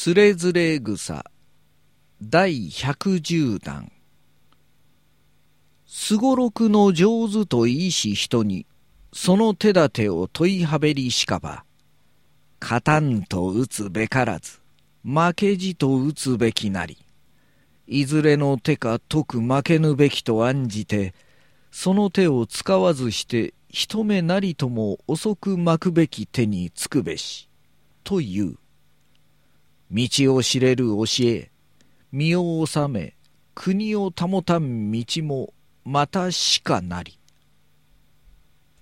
つれづれ草第110弾。すごろくの上手といいし人に、その手立てを問いはべりしかば、勝たんと打つべからず、負けじと打つべきなり、いずれの手か解く負けぬべきと案じて、その手を使わずして一目なりとも遅く巻くべき手につくべし、という。道を知れる教え、身を治め、国を保たん道もまたしかなり。